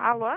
Alô?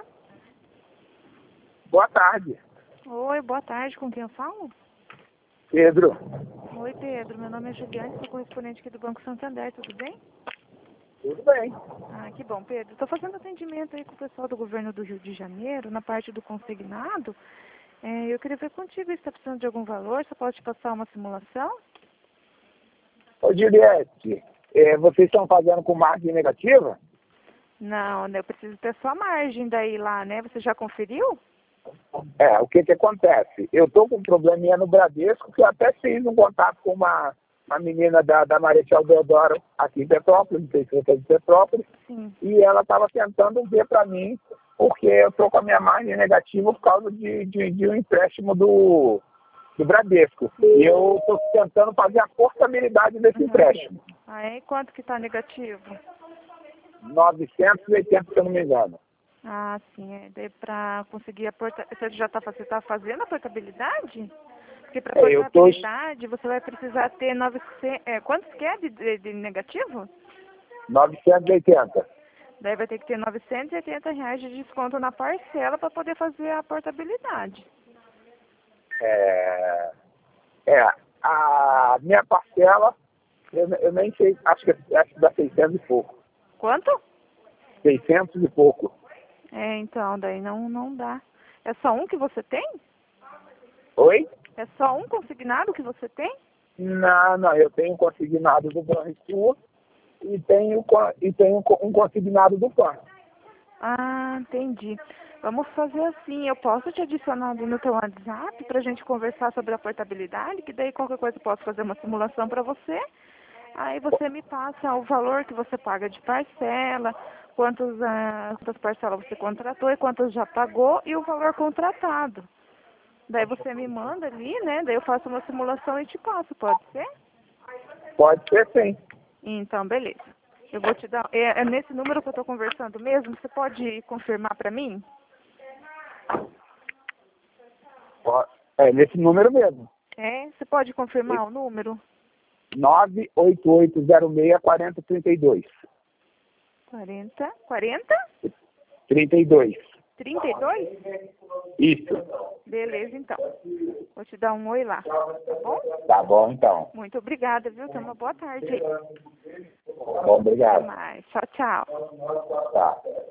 Boa tarde, Oi, boa tarde. Com quem eu falo? Pedro. Oi, Pedro. Meu nome é Juliane, sou correspondente aqui do Banco Santander. Tudo bem? Tudo bem. Ah, que bom, Pedro. Estou fazendo atendimento aí com o pessoal do governo do Rio de Janeiro, na parte do consignado. Eu queria ver contigo se está precisando de algum valor. Você pode te passar uma simulação? Ô, Juliette, vocês estão fazendo com margem negativa? Não, né? Eu preciso ter só a margem daí lá, né? Você já conferiu? O que acontece? Eu estou com um probleminha no Bradesco, que eu até fiz um contato com uma menina da Marechal Deodoro, aqui em Petrópolis, não sei se você é de Petrópolis, Sim. e ela estava tentando ver para mim, porque eu estou com a minha margem negativa por causa de um empréstimo do Bradesco. E eu estou tentando fazer a portabilidade desse empréstimo. Ah, é? E quanto que está negativo? 980, se eu não me engano. Ah, sim. Daí para conseguir a Você já você tá fazendo a portabilidade? Porque para Eu tô... portabilidade você vai precisar ter 900... quantos que é de negativo? 980. Daí vai ter que ter R$ 980 de desconto na parcela para poder fazer a portabilidade. A minha parcela, eu nem sei, acho que dá 600 e pouco. Quanto? 600 e pouco. Então, daí não dá. É só um que você tem? Oi? É só um consignado que você tem? Não, eu tenho um consignado do Banrisul e tenho um consignado do PAN. Ah, entendi. Vamos fazer assim, eu posso te adicionar ali no teu WhatsApp para a gente conversar sobre a portabilidade, que daí qualquer coisa eu posso fazer uma simulação para você. Aí você me passa o valor que você paga de parcela, quantas parcelas você contratou e quantas já pagou e o valor contratado. Daí você me manda ali, né? Daí eu faço uma simulação e te passo, pode ser? Pode ser sim. Então, beleza. Eu vou te dar... É nesse número que eu estou conversando mesmo? Você pode confirmar para mim? É nesse número mesmo. Você pode confirmar o número? 988064032. 40? 32. 32? Isso. Beleza, então. Vou te dar um oi lá, tá bom? Tá bom, então. Muito obrigada, viu? Tenha uma boa tarde aí. Bom, Até obrigado. mais. Tchau, tchau. Tá.